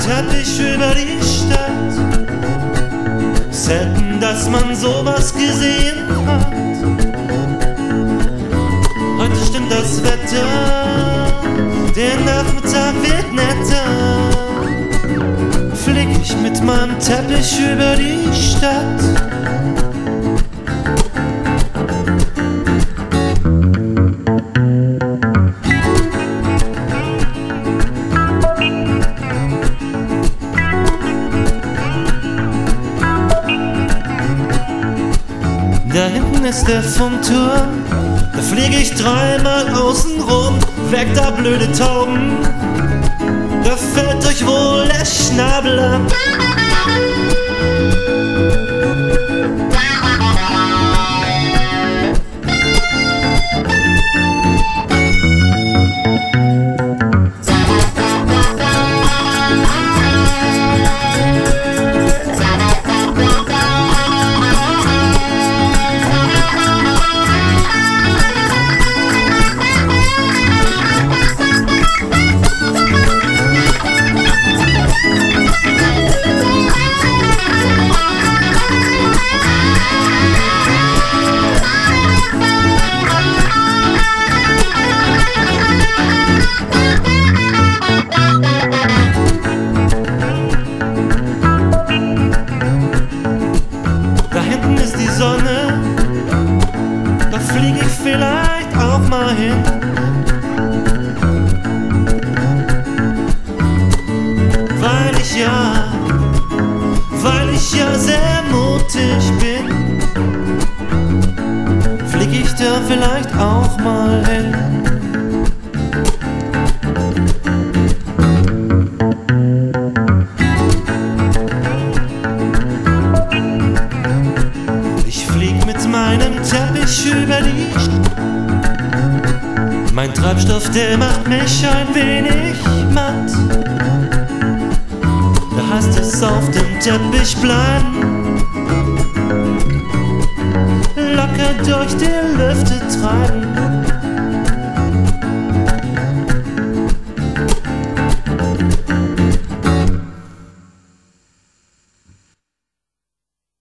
Teppich über die Stadt. Selten, dass man sowas gesehen hat. Heute stimmt das Wetter, der Nachmittag wird netter. Flieg ich mit meinem Teppich über die Stadt. Da hinten ist der Funkturm, da flieg ich dreimal außen rum. Weg da blöde Tauben, da fällt euch wohl der Schnabel ab. Ist die Sonne, da flieg ich vielleicht auch mal hin. Weil ich ja sehr mutig bin, flieg ich da vielleicht auch mal hin. Meinem Teppich über die Stadt. Mein Treibstoff, der macht mich ein wenig matt. Da heißt es auf dem Teppich bleiben, locker durch die Lüfte treiben.